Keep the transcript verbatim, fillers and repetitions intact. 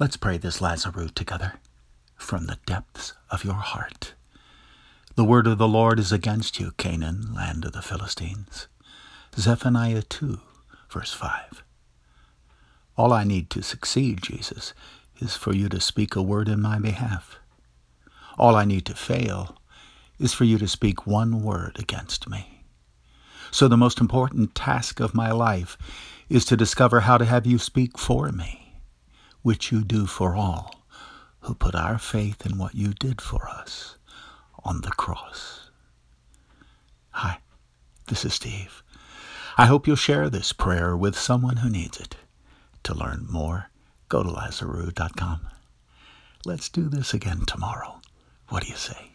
Let's pray this Lazarus together from the depths of your heart. The word of the Lord is against you, Canaan, land of the Philistines. Zephaniah two, verse five. All I need to succeed, Jesus, is for you to speak a word in my behalf. All I need to fail is for you to speak one word against me. So the most important task of my life is to discover how to have you speak for me, which you do for all who put our faith in what you did for us on the cross. Hi, this is Steve. I hope you'll share this prayer with someone who needs it. To learn more, go to Lazarus dot com. Let's do this again tomorrow. What do you say?